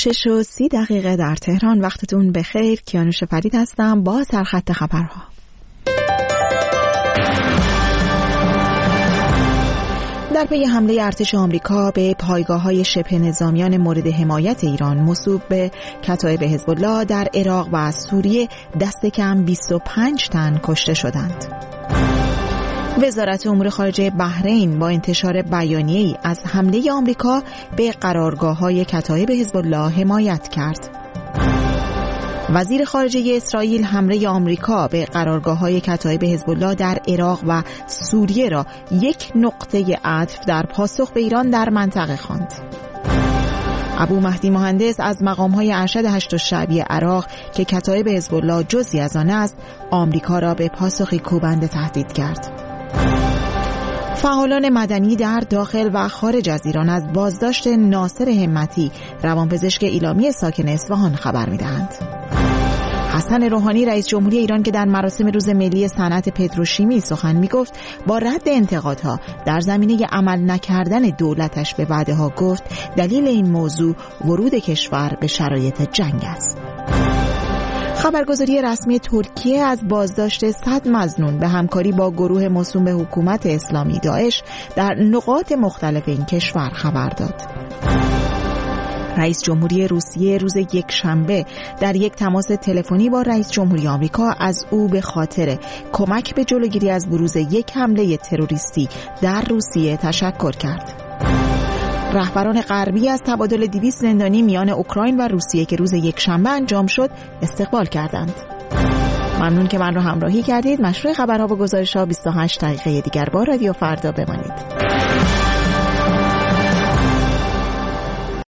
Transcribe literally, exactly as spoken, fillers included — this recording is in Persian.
شش و سی دقیقه در تهران. وقتتون بخیر. کیانوش فرید هستم با سرخط خبرها. در پی حمله ارتش آمریکا به پایگاه‌های شبه نظامیان مورد حمایت ایران منسوب به کتایب حزب الله در عراق و سوریه دست کم بیست و پنج تن کشته شدند. وزارت امور خارجه بحرین با انتشار بیانیه‌ای از حمله آمریکا به قرارگاه‌های کتایب حزب الله حمایت کرد. وزیر خارجه اسرائیل حمله آمریکا به قرارگاه‌های کتایب حزب الله در عراق و سوریه را یک نقطه عطف در پاسخ به ایران در منطقه خواند. ابو مهدی مهندس از مقام‌های ارشد هشت شعبی عراق که کتایب حزب الله جزئی از آن است، آمریکا را به پاسخی کوبنده تهدید کرد. فعالان مدنی در داخل و خارج از ایران از بازداشت ناصر همتی، روانپزشک ایلامی ساکن اصفهان خبر می‌دهند. حسن روحانی رئیس جمهوری ایران که در مراسم روز ملی صنعت پتروشیمی سخن می‌گفت، با رد انتقادها در زمینه عمل نکردن دولتش به وعده‌ها گفت دلیل این موضوع ورود کشور به شرایط جنگ است. خبرگزاری رسمی ترکیه از بازداشت صد مظنون به همکاری با گروه موسوم به حکومت اسلامی داعش در نقاط مختلف این کشور خبر داد. رئیس جمهوری روسیه روز یک شنبه در یک تماس تلفنی با رئیس جمهوری آمریکا از او به خاطر کمک به جلوگیری از بروز یک حمله تروریستی در روسیه تشکر کرد. رهبران غربی از تبادل دویست زندانی میان اوکراین و روسیه که روز یک شنبه انجام شد استقبال کردند. ممنون که من را همراهی کردید. مشروع خبرها و گزارش‌ها بیست و هشت دقیقه دیگر با رادیو فردا بمانید.